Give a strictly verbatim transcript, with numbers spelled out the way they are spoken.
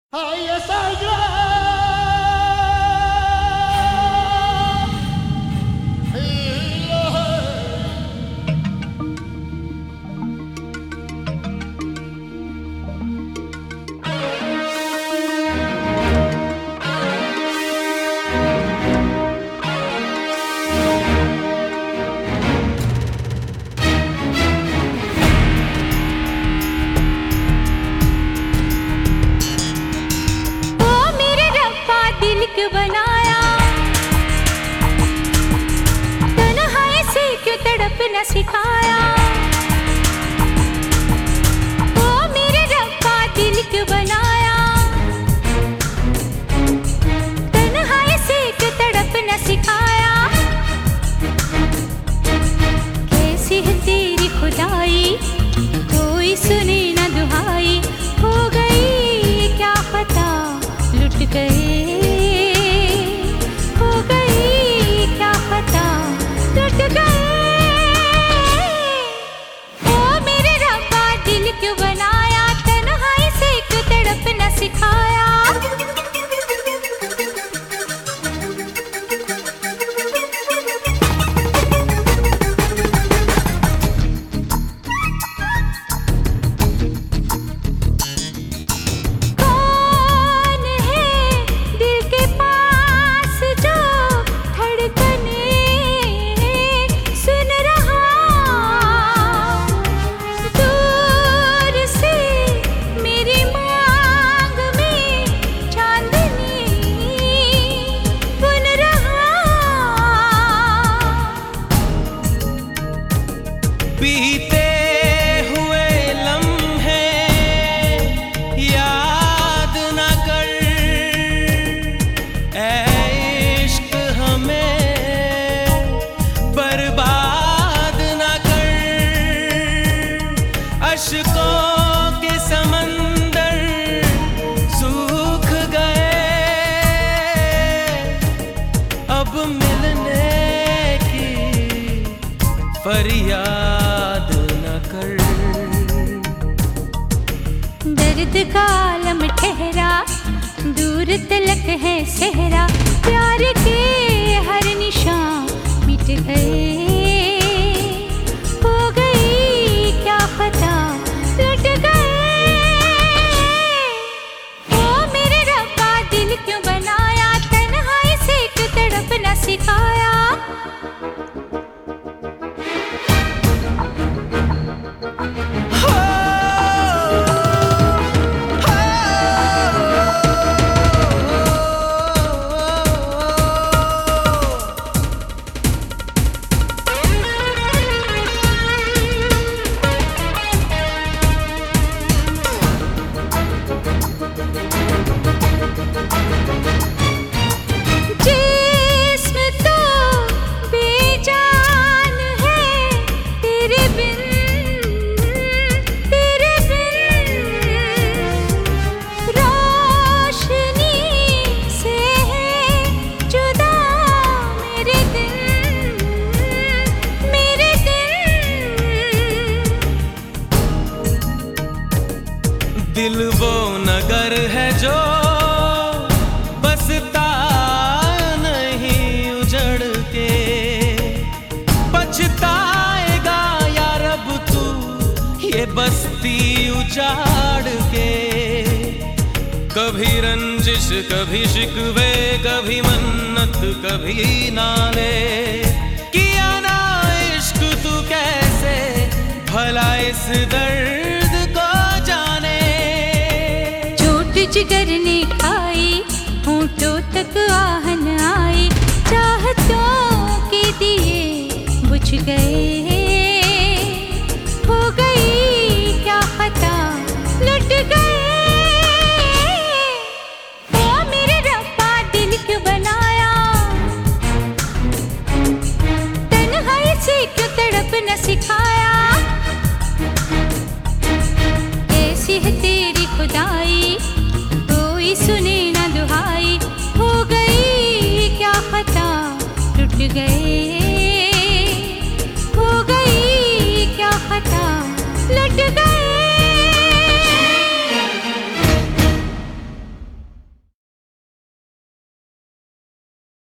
Hayya sagra बनाया तन्हाई से क्यों तड़पना सिखाया। ओ मेरे रब्बा दिल क्यों बनाया तन्हाई से क्यों तड़पना सिखाया। कैसी है तेरी खुदाई कोई सुने न दुहाई। हो गई क्या पता लुट गए सिखाया। कौन है दिल के पास जो धड़कने सुन रहा। दूर से मेरी बीते हुए लम्हे याद न कर ऐ इश्क हमें बर्बाद न कर। अश्कों के समंदर सूख गए अब मिलने की फरियाद दर्द का आलम ठहरा दूर तलक है सहरा। प्यार के हर निशान मिट गए। हो गई क्या पता लुट गए। ओ मेरे रब्बा दिल क्यों बनाया तन्हाई से क्यों तड़पना सिखाया। दिल वो नगर है जो बसता नहीं उजड़ के। पछताएगा या रब तू ये बस्ती उजाड़ के। कभी रंजिश कभी शिकवे कभी मन्नत कभी नाले। किया ना इश्क तू कैसे भला इस दर्द को जाने। जिगर ने खाई होठों तक आहन आई। चाहतों के दिए बुझ गए। हो गई क्या पता लुट गए। ओ मेरे रब्बा दिल क्यों बनाया तन्हाई से क्यों तड़पना सिखाया। कैसी है तेरी खुदाई कोई सुने न दुहाई। हो गई क्या पता लुट गए। हो गई क्या पता लुट गए।